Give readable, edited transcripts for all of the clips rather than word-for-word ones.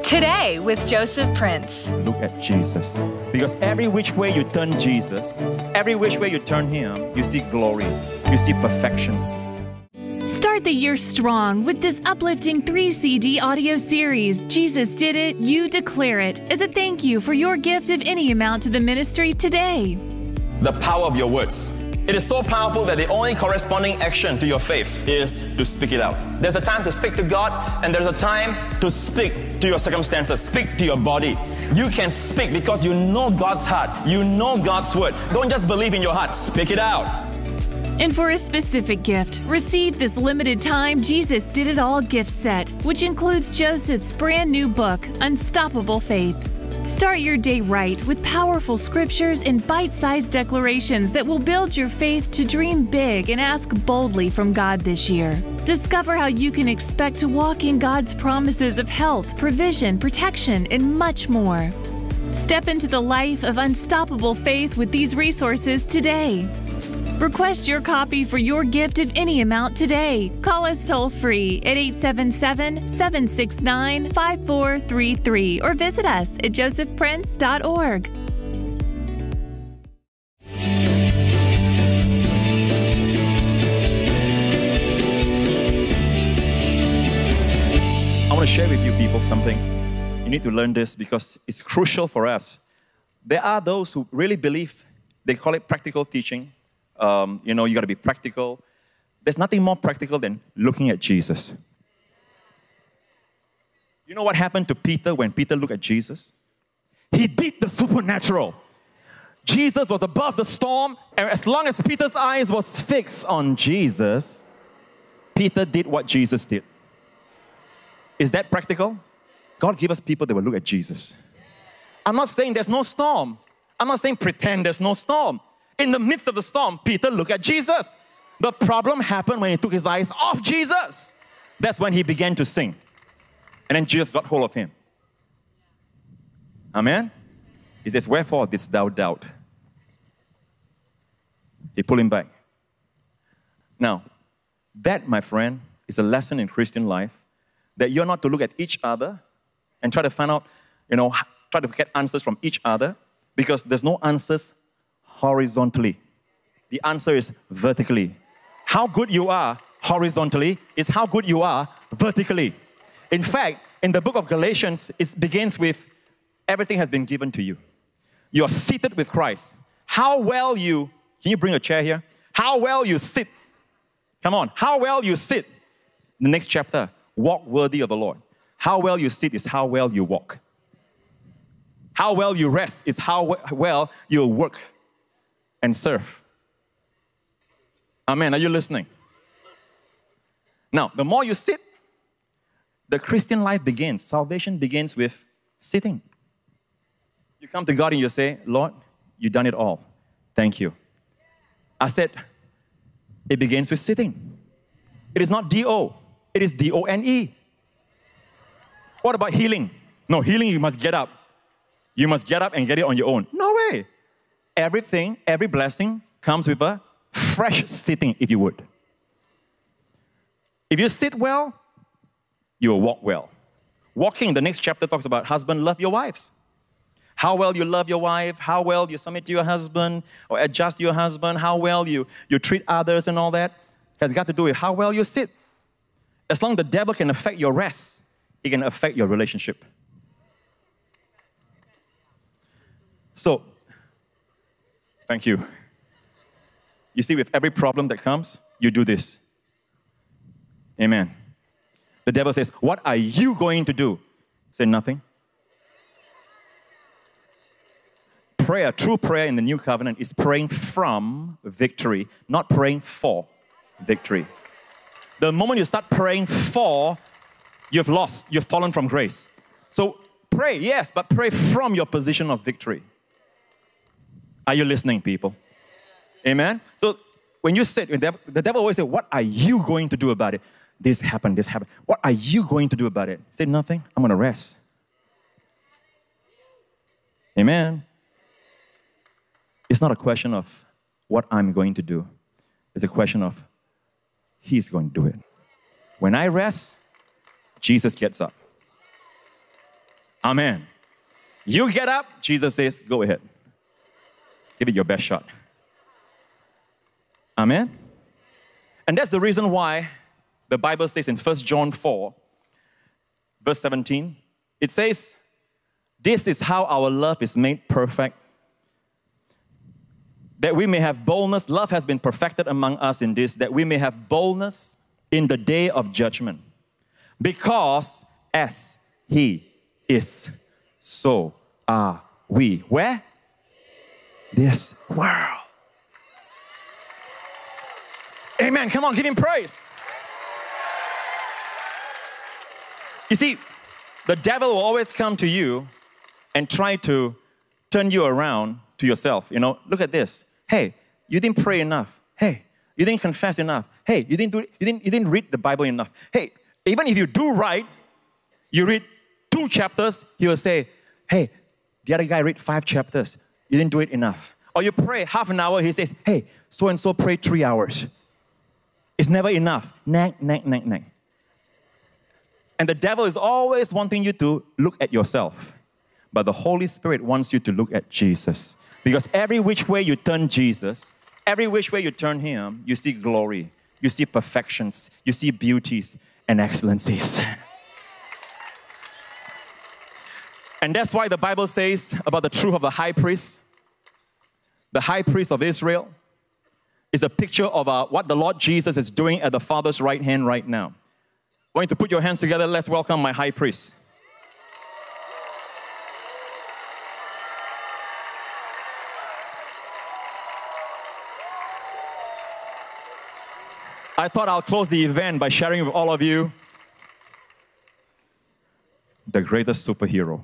Today with Joseph Prince. Look at Jesus. Because every which way you turn Jesus, every which way you turn Him, you see glory, you see perfections. Start the year strong with this uplifting 3-CD audio series, Jesus Did It, You Declare It, as a thank you for your gift of any amount to the ministry today. The power of your words. It is so powerful that the only corresponding action to your faith is to speak it out. There's a time to speak to God, and there's a time to speak to your circumstances, speak to your body. You can speak because you know God's heart. You know God's word. Don't just believe in your heart. Speak it out. And for a specific gift, receive this limited time Jesus Did It All gift set, which includes Joseph's brand new book, Unstoppable Faith. Start your day right with powerful scriptures and bite-sized declarations that will build your faith to dream big and ask boldly from God this year. Discover how you can expect to walk in God's promises of health, provision, protection, and much more. Step into the life of unstoppable faith with these resources today. Request your copy for your gift of any amount today. Call us toll-free at 877-769-5433 or visit us at josephprince.org. I want to share with you people something. You need to learn this because it's crucial for us. There are those who really believe, they call it practical teaching. You got to be practical. There's nothing more practical than looking at Jesus. You know what happened to Peter when Peter looked at Jesus? He did the supernatural. Jesus was above the storm, and as long as Peter's eyes was fixed on Jesus, Peter did what Jesus did. Is that practical? God gave us people that will look at Jesus. I'm not saying there's no storm. I'm not saying pretend there's no storm. In the midst of the storm, Peter looked at Jesus. The problem happened when he took his eyes off Jesus. That's when he began to sink. And then Jesus got hold of him. Amen? He says, "Wherefore didst thou doubt?" He pulled him back. Now, that, my friend, is a lesson in Christian life, that you're not to look at each other and try to find out, try to get answers from each other, because there's no answers horizontally. The answer is vertically. How good you are horizontally is how good you are vertically. In fact, in the book of Galatians, it begins with, everything has been given to you. You are seated with Christ. How well you, can you bring a chair here? How well you sit. Come on, how well you sit. The next chapter, walk worthy of the Lord. How well you sit is how well you walk. How well you rest is how well you work and serve. Amen. Are you listening? Now, the more you sit, the Christian life begins. Salvation begins with sitting. You come to God and you say, "Lord, you've done it all. Thank you." I said, it begins with sitting. It is not D-O. It is D-O-N-E. What about healing? No, healing, you must get up. You must get up and get it on your own. No way. Everything, every blessing comes with a fresh sitting, if you would. If you sit well, you will walk well. Walking, the next chapter talks about husband, love your wives. How well you love your wife, how well you submit to your husband or adjust to your husband, how well you treat others and all that has got to do with how well you sit. As long as the devil can affect your rest, he can affect your relationship. So, thank you. You see, with every problem that comes, you do this. Amen. The devil says, "What are you going to do?" Say nothing. Prayer, true prayer in the new covenant is praying from victory, not praying for victory. The moment you start praying for, you've lost, you've fallen from grace. So pray, yes, but pray from your position of victory. Are you listening, people? Amen? So when you sit, the devil always says, "What are you going to do about it?" This happened, this happened. What are you going to do about it? Say nothing. I'm going to rest. Amen. It's not a question of what I'm going to do. It's a question of He's going to do it. When I rest, Jesus gets up. Amen. You get up, Jesus says, go ahead. Give it your best shot. Amen. And that's the reason why the Bible says in 1 John 4, verse 17, it says, this is how our love is made perfect, that we may have boldness. Love has been perfected among us in this, that we may have boldness in the day of judgment. Because as He is, so are we. Where? This world. Amen. Come on, give Him praise. You see, the devil will always come to you and try to turn you around to yourself. You know, look at this. Hey, you didn't pray enough. Hey, you didn't confess enough. Hey, you didn't read the Bible enough. Hey, even if you do right, you read 2 chapters, he will say, hey, the other guy read 5 chapters. You didn't do it enough. Or you pray half an hour, he says, hey, so-and-so prayed 3 hours. It's never enough. Nag. And the devil is always wanting you to look at yourself. But the Holy Spirit wants you to look at Jesus. Because every which way you turn Jesus, every which way you turn Him, you see glory, you see perfections, you see beauties and excellencies. And that's why the Bible says about the truth of the high priest. The high priest of Israel is a picture of what the Lord Jesus is doing at the Father's right hand right now. I want you to put your hands together. Let's welcome my high priest. I thought I'll close the event by sharing with all of you the greatest superhero.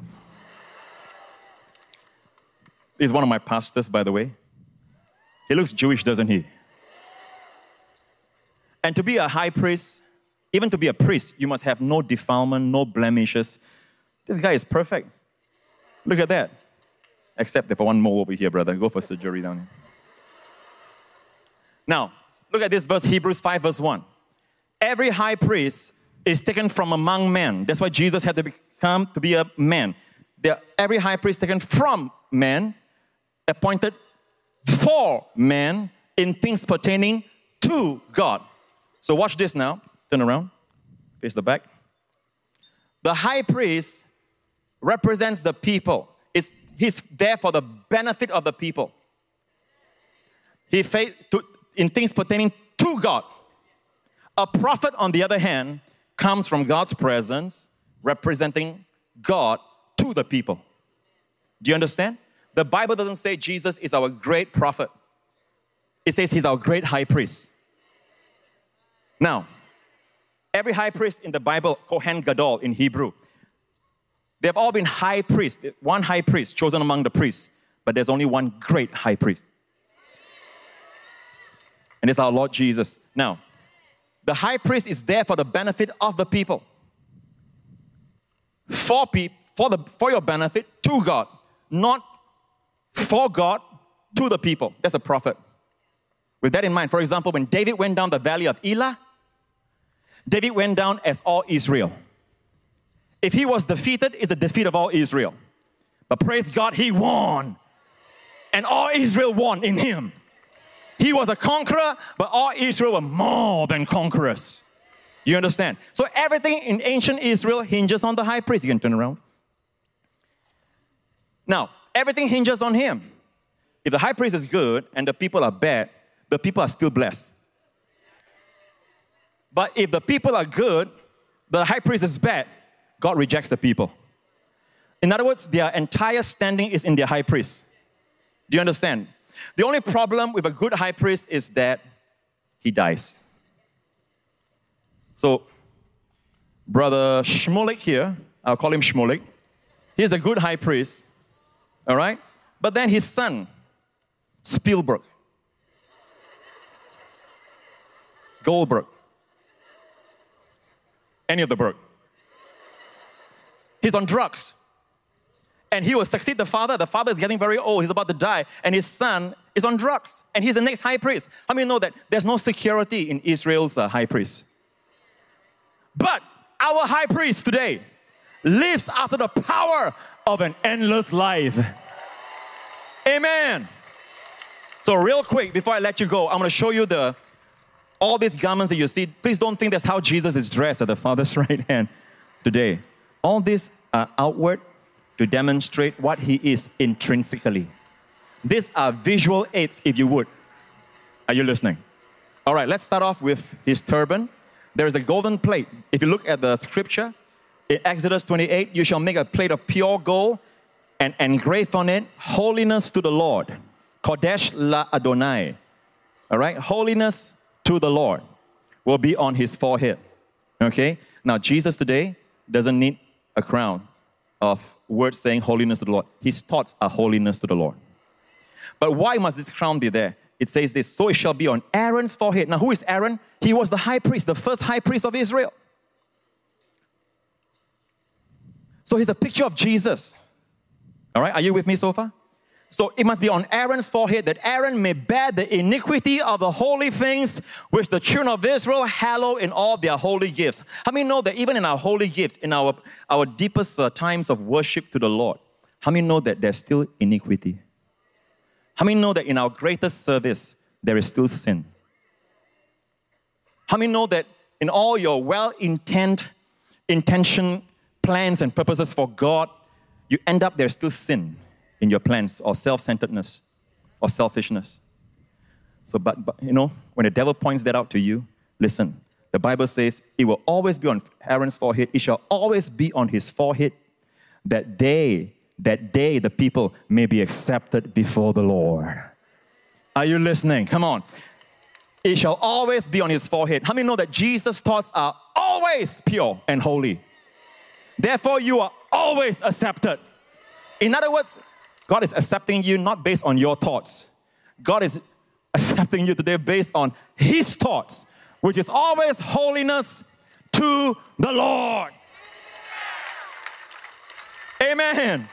He's one of my pastors, by the way. He looks Jewish, doesn't he? And to be a high priest, even to be a priest, you must have no defilement, no blemishes. This guy is perfect. Look at that. Except for one more over here, brother. Go for surgery down here. Now, look at this verse, Hebrews 5, verse 1. Every high priest is taken from among men. That's why Jesus had to become to be a man. Every high priest taken from men, appointed for men in things pertaining to God. So watch this now. Turn around. Face the back. The high priest represents the people. He's there for the benefit of the people. In things pertaining to God. A prophet, on the other hand, comes from God's presence, representing God to the people. Do you understand? The Bible doesn't say Jesus is our great prophet. It says He's our great high priest. Now, every high priest in the Bible, Kohen Gadol in Hebrew, they've all been high priests. One high priest chosen among the priests, but there's only one great high priest. And it's our Lord Jesus. Now, the high priest is there for the benefit of the people. For your benefit to God. Not for God to the people. That's a prophet. With that in mind, for example, when David went down the valley of Elah, David went down as all Israel. If he was defeated, it's the defeat of all Israel. But praise God, he won. And all Israel won in him. He was a conqueror, but all Israel were more than conquerors. You understand? So everything in ancient Israel hinges on the high priest. You can turn around. Now, everything hinges on him. If the high priest is good and the people are bad, the people are still blessed. But if the people are good, the high priest is bad, God rejects the people. In other words, their entire standing is in their high priest. Do you understand? The only problem with a good high priest is that he dies. So, Brother Shmulek here, I'll call him Shmulek. He's a good high priest, all right? But then his son, Spielberg, Goldberg, any of the Berg. He's on drugs. And he will succeed the father. The father is getting very old. He's about to die. And his son is on drugs. And he's the next high priest. How many know that there's no security in Israel's high priest? But our high priest today, lives after the power of an endless life. Amen. So real quick, before I let you go, I'm going to show you all these garments that you see. Please don't think that's how Jesus is dressed at the Father's right hand today. All these are outward to demonstrate what He is intrinsically. These are visual aids, if you would. Are you listening? All right, let's start off with His turban. There is a golden plate. If you look at the scripture, in Exodus 28, you shall make a plate of pure gold and engrave on it, holiness to the Lord. Kodesh la Adonai. All right, holiness to the Lord will be on His forehead. Okay, now Jesus today doesn't need a crown of words saying holiness to the Lord. His thoughts are holiness to the Lord. But why must this crown be there? It says this, so it shall be on Aaron's forehead. Now, who is Aaron? He was the high priest, the first high priest of Israel. So he's a picture of Jesus. All right, are you with me so far? So it must be on Aaron's forehead that Aaron may bear the iniquity of the holy things which the children of Israel hallow in all their holy gifts. How many know that even in our holy gifts, in our deepest times of worship to the Lord, how many know that there's still iniquity? How many know that in our greatest service, there is still sin? How many know that in all your well-intentioned plans and purposes for God, you end up there's still sin in your plans, or self-centeredness, or selfishness? So, but you know, when the devil points that out to you, listen, the Bible says, it will always be on Aaron's forehead, it shall always be on his forehead, that day the people may be accepted before the Lord. Are you listening? Come on. It shall always be on his forehead. How many know that Jesus' thoughts are always pure and holy? Therefore, you are always accepted. In other words, God is accepting you not based on your thoughts. God is accepting you today based on His thoughts, which is always holiness to the Lord. Amen.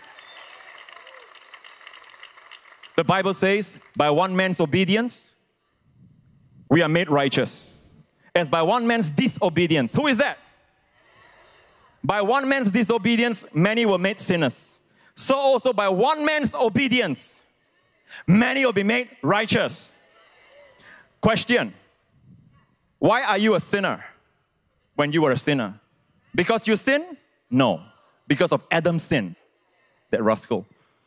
The Bible says, by one man's obedience, we are made righteous. As by one man's disobedience. Who is that? By one man's disobedience, many were made sinners. So also by one man's obedience, many will be made righteous. Question: why are you a sinner when you were a sinner? Because you sinned? No. Because of Adam's sin, that rascal.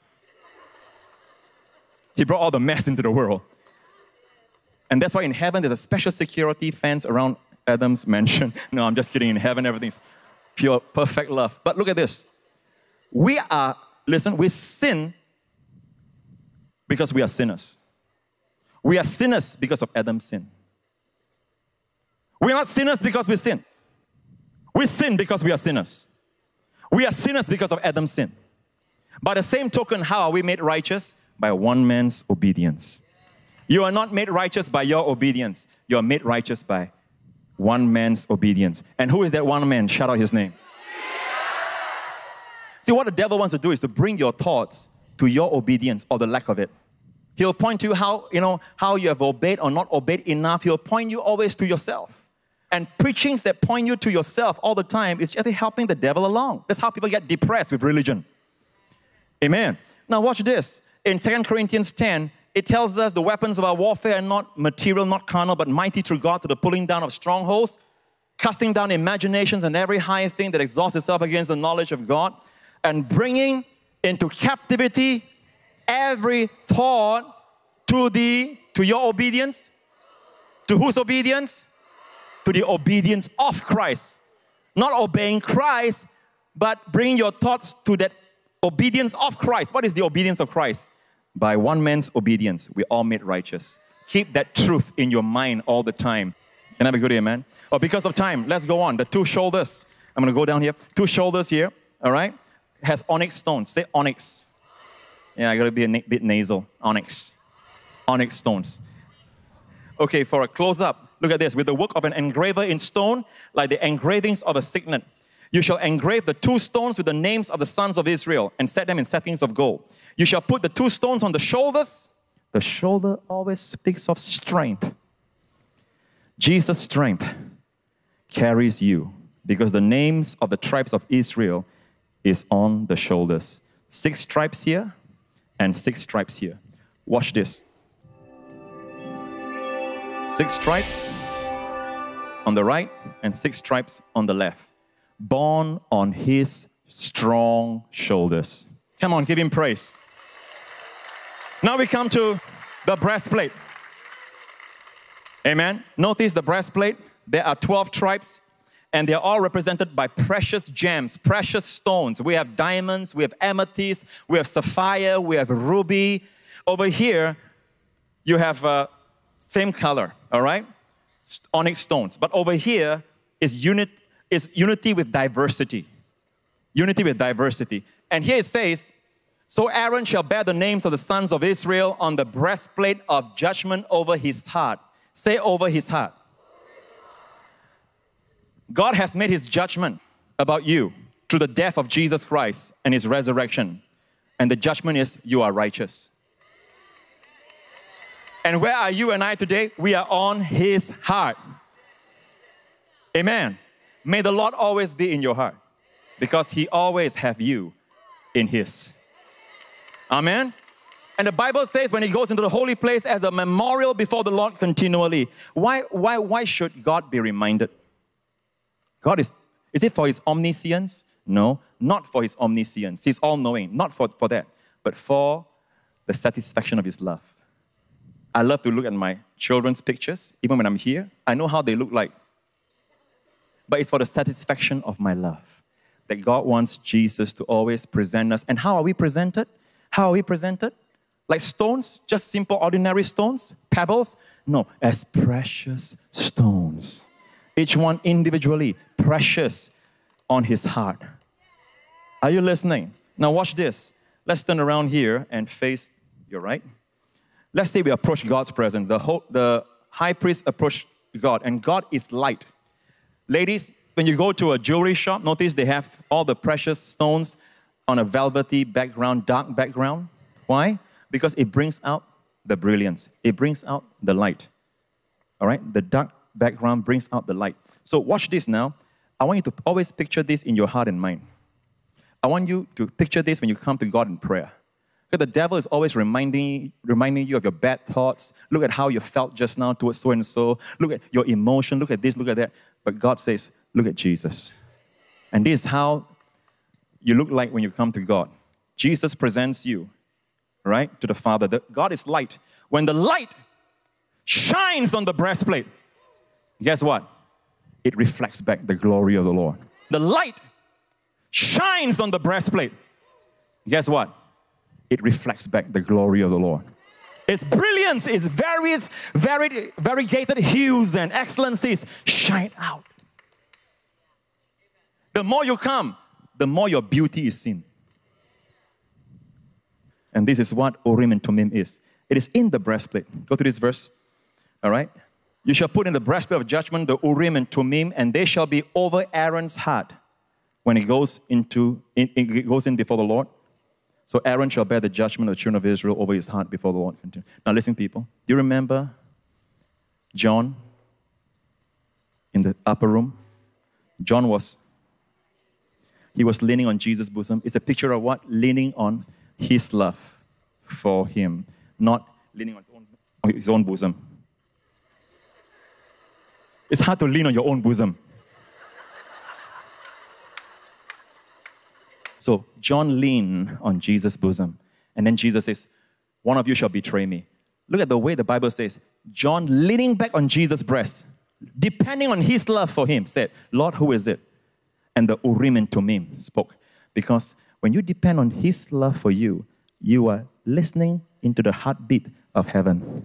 He brought all the mess into the world. And that's why in heaven there's a special security fence around Adam's mansion. No, I'm just kidding. In heaven everything's pure, perfect love. But look at this. We sin because we are sinners. We are sinners because of Adam's sin. We are not sinners because we sin. We sin because we are sinners. We are sinners because of Adam's sin. By the same token, how are we made righteous? By one man's obedience. You are not made righteous by your obedience. You are made righteous by one man's obedience. And who is that one man? Shout out his name. See, what the devil wants to do is to bring your thoughts to your obedience or the lack of it. He'll point to how you have obeyed or not obeyed enough. He'll point you always to yourself. And preachings that point you to yourself all the time is just helping the devil along. That's how people get depressed with religion. Amen. Now watch this. In 2 Corinthians 10, it tells us the weapons of our warfare are not material, not carnal, but mighty through God to the pulling down of strongholds, casting down imaginations and every high thing that exalts itself against the knowledge of God, and bringing into captivity every thought to your obedience. To whose obedience? To the obedience of Christ. Not obeying Christ, but bringing your thoughts to that obedience of Christ. What is the obedience of Christ? By one man's obedience, we all made righteous. Keep that truth in your mind all the time. Can I have a good amen? Oh, because of time, let's go on. The two shoulders. I'm going to go down here. Two shoulders here, all right? Has onyx stones. Say onyx. Yeah, I got to be a bit nasal. Onyx. Onyx stones. Okay, for a close-up, look at this. With the work of an engraver in stone, like the engravings of a signet, you shall engrave the two stones with the names of the sons of Israel and set them in settings of gold. You shall put the two stones on the shoulders. The shoulder always speaks of strength. Jesus' strength carries you because the names of the tribes of Israel is on the shoulders. 6 stripes here and 6 stripes here. Watch this. 6 stripes on the right and 6 stripes on the left. Borne on his strong shoulders. Come on, give him praise. Now we come to the breastplate. Amen. Notice the breastplate. There are 12 stripes, and they are all represented by precious gems, precious stones. We have diamonds, we have amethyst, we have sapphire, we have ruby. Over here, you have same color, all right? Onyx stones. But over here is unity with diversity. Unity with diversity. And here it says, so Aaron shall bear the names of the sons of Israel on the breastplate of judgment over his heart. Say over his heart. God has made his judgment about you through the death of Jesus Christ and his resurrection. And the judgment is you are righteous. And where are you and I today? We are on his heart. Amen. May the Lord always be in your heart because he always have you in his. Amen. And the Bible says when he goes into the holy place as a memorial before the Lord continually. Why should God be reminded? God is it for his omniscience? No, not for his omniscience. He's all-knowing, not for that, but for the satisfaction of his love. I love to look at my children's pictures, even when I'm here. I know how they look like. But it's for the satisfaction of my love that God wants Jesus to always present us. And how are we presented? How are we presented? Like stones, just simple, ordinary stones, pebbles? No, as precious stones. Each one individually, precious on his heart. Are you listening? Now watch this. Let's turn around here and face your right. Let's say we approach God's presence. The high priest approached God, and God is light. Ladies, when you go to a jewelry shop, notice they have all the precious stones on a velvety background, dark background. Why? Because it brings out the brilliance. It brings out the light. All right? The dark background brings out the light. So watch this now. I want you to always picture this in your heart and mind. I want you to picture this when you come to God in prayer. Because the devil is always reminding you of your bad thoughts. Look at how you felt just now towards so and so. Look at your emotion. Look at this, look at that. But God says, look at Jesus. And this is how you look like when you come to God. Jesus presents you, right, to the Father. God is light. When the light shines on the breastplate, guess what? It reflects back the glory of the Lord. The light shines on the breastplate. Guess what? It reflects back the glory of the Lord. Its brilliance, its various variegated hues and excellencies shine out. The more you come, the more your beauty is seen. And this is what Urim and Thummim is. It is in the breastplate. Go to this verse. All right? You shall put in the breastplate of judgment the Urim and Thummim, and they shall be over Aaron's heart when he goes in before the Lord. So Aaron shall bear the judgment of the children of Israel over his heart before the Lord. Now listen, people. Do you remember John in the upper room? John was leaning on Jesus' bosom. It's a picture of what? Leaning on his love for him, not leaning on his own bosom. It's hard to lean on your own bosom. So John leaned on Jesus' bosom. And then Jesus says, one of you shall betray me. Look at the way the Bible says, John leaning back on Jesus' breast, depending on his love for him, said, Lord, who is it? And the Urim and Thummim spoke. Because when you depend on his love for you, you are listening into the heartbeat of heaven.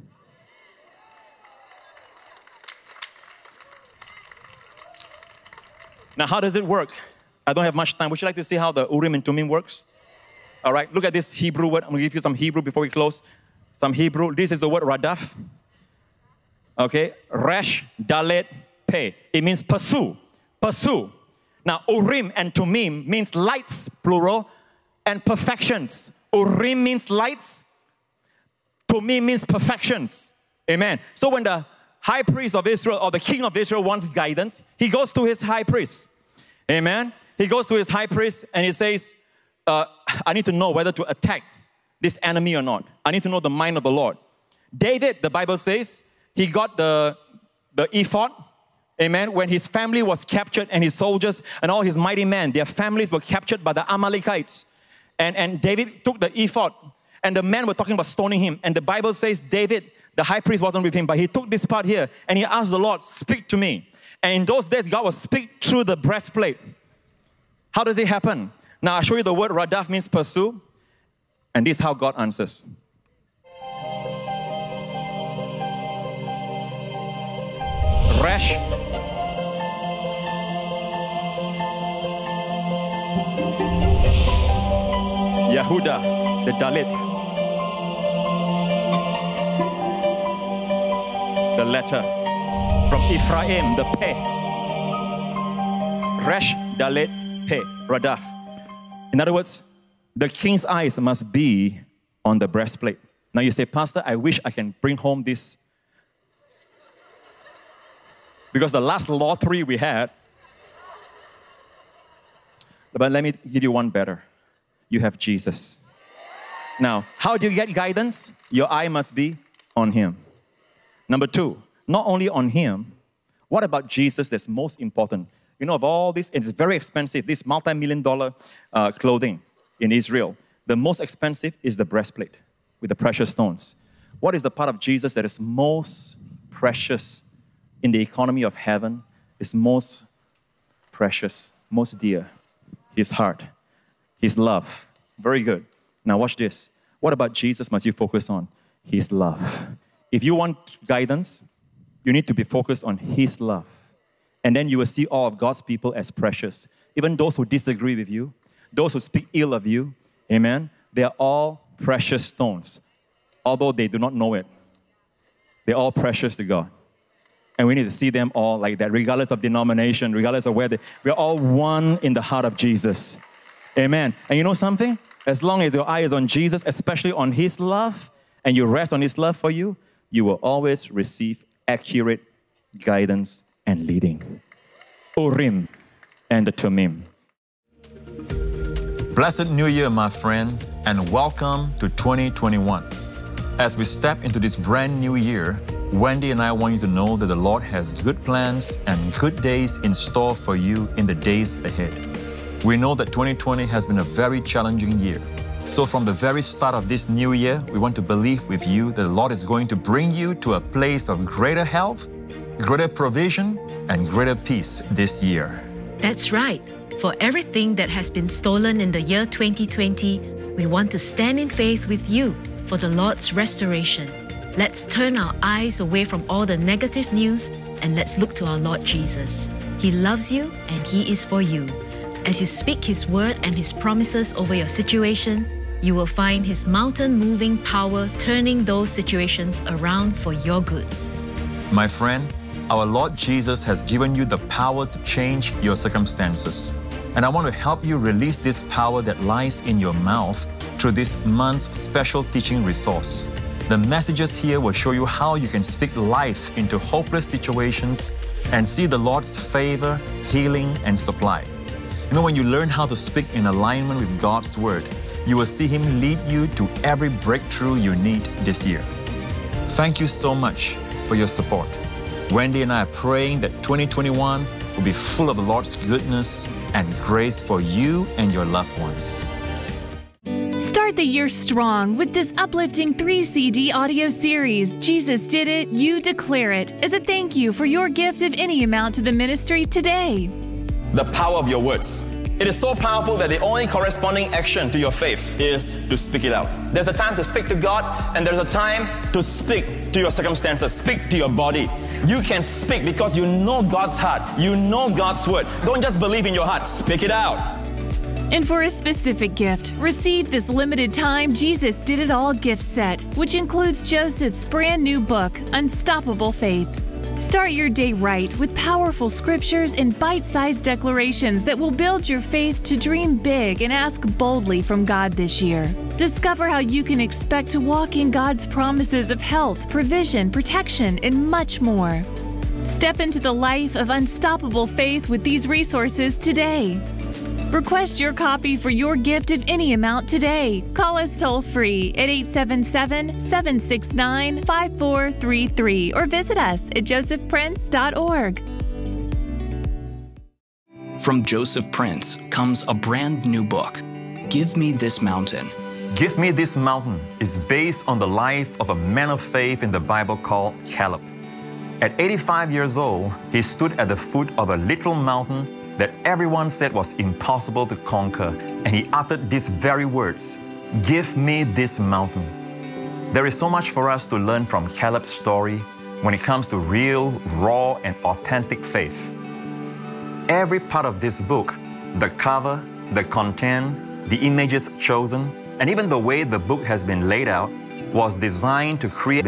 Now, how does it work? I don't have much time. Would you like to see how the Urim and Thummim works? All right, look at this Hebrew word. I'm going to give you some Hebrew before we close. Some Hebrew. This is the word radaf. Okay, resh, dalet, pe. It means pursue, pursue. Now, Urim and Thummim means lights, plural, and perfections. Urim means lights. Thummim means perfections. Amen. So when the high priest of Israel or the king of Israel wants guidance, he goes to his high priest. Amen. he goes to his high priest and he says, I need to know whether to attack this enemy or not. I need to know the mind of the Lord. David, the Bible says, he got the ephod, amen, when his family was captured and his soldiers and all his mighty men, their families were captured by the Amalekites. And David took the ephod and the men were talking about stoning him. And the Bible says David, the high priest, wasn't with him, but he took this part here and he asked the Lord, speak to me. And in those days, God will speak through the breastplate. How does it happen? Now, I'll show you the word radaf means pursue. And this is how God answers. Resh. Yehuda, the Dalit. The letter. From Ephraim, the Peh. Resh, Dalit, Peh, Radaf. In other words, the king's eyes must be on the breastplate. Now you say, Pastor, I wish I can bring home this. Because the last lottery we had, but let me give you one better. You have Jesus. Now, how do you get guidance? Your eye must be on him. Number two, not only on him, what about Jesus that's most important? You know, of all this, it's very expensive, this multi-million-dollar clothing in Israel. The most expensive is the breastplate with the precious stones. What is the part of Jesus that is most precious in the economy of heaven? Is most precious, most dear? His heart, his love. Very good. Now watch this. What about Jesus must you focus on? His love. If you want guidance, you need to be focused on his love. And then you will see all of God's people as precious. Even those who disagree with you, those who speak ill of you, amen, they are all precious stones. Although they do not know it, they're all precious to God. And we need to see them all like that, regardless of denomination, regardless of where we're all one in the heart of Jesus. Amen. And you know something? As long as your eye is on Jesus, especially on his love, and you rest on his love for you, you will always receive accurate guidance and leading. Urim and the Tumim. Blessed New Year, my friend, and welcome to 2021. As we step into this brand new year, Wendy and I want you to know that the Lord has good plans and good days in store for you in the days ahead. We know that 2020 has been a very challenging year. So from the very start of this new year, we want to believe with you that the Lord is going to bring you to a place of greater health, greater provision, and greater peace this year. That's right. For everything that has been stolen in the year 2020, we want to stand in faith with you for the Lord's restoration. Let's turn our eyes away from all the negative news and let's look to our Lord Jesus. He loves you and He is for you. As you speak His word and His promises over your situation, you will find His mountain-moving power turning those situations around for your good. My friend, our Lord Jesus has given you the power to change your circumstances. And I want to help you release this power that lies in your mouth through this month's special teaching resource. The messages here will show you how you can speak life into hopeless situations and see the Lord's favor, healing, and supply. You know, when you learn how to speak in alignment with God's word, you will see Him lead you to every breakthrough you need this year. Thank you so much for your support. Wendy and I are praying that 2021 will be full of the Lord's goodness and grace for you and your loved ones. Start the year strong with this uplifting 3-CD audio series, Jesus Did It, You Declare It, as a thank you for your gift of any amount to the ministry today. The power of your words. It is so powerful that the only corresponding action to your faith is to speak it out. There's a time to speak to God, and there's a time to speak to your circumstances, speak to your body. You can speak because you know God's heart. You know God's word. Don't just believe in your heart. Speak it out. And for a specific gift, receive this limited time Jesus Did It All gift set, which includes Joseph's brand new book, Unstoppable Faith. Start your day right with powerful scriptures and bite-sized declarations that will build your faith to dream big and ask boldly from God this year. Discover how you can expect to walk in God's promises of health, provision, protection, and much more. Step into the life of unstoppable faith with these resources today. Request your copy for your gift of any amount today. Call us toll-free at 877-769-5433 or visit us at josephprince.org. From Joseph Prince comes a brand new book, Give Me This Mountain. Give Me This Mountain is based on the life of a man of faith in the Bible called Caleb. At 85 years old, he stood at the foot of a little mountain that everyone said was impossible to conquer, and he uttered these very words, "Give me this mountain." There is so much for us to learn from Caleb's story when it comes to real, raw, and authentic faith. Every part of this book, the cover, the content, the images chosen, and even the way the book has been laid out, was designed to create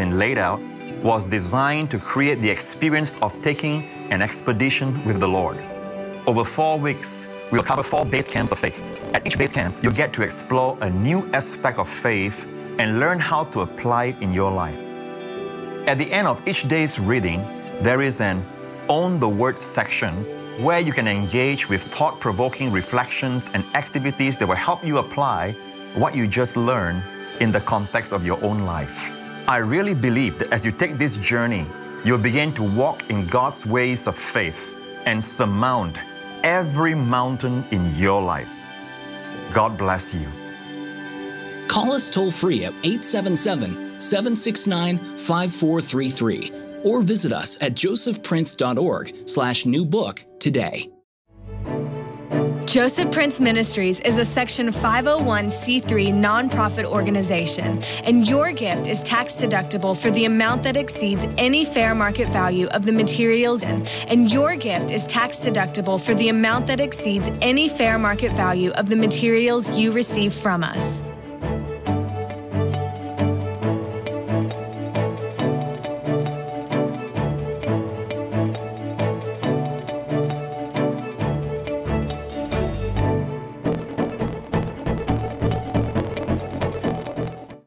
the experience of taking an expedition with the Lord. Over 4 weeks, we'll cover 4 base camps of faith. At each base camp, you'll get to explore a new aspect of faith and learn how to apply it in your life. At the end of each day's reading, there is an Own the Word section where you can engage with thought-provoking reflections and activities that will help you apply what you just learned in the context of your own life. I really believe that as you take this journey, you'll begin to walk in God's ways of faith and surmount every mountain in your life. God bless you. Call us toll-free at 877-769-5433 or visit us at josephprince.org/new book today. Joseph Prince Ministries is a Section 501c3 nonprofit organization, and your gift is tax deductible for the amount that exceeds any fair market value of the materials and your gift is tax deductible for the amount that exceeds any fair market value of the materials you receive from us.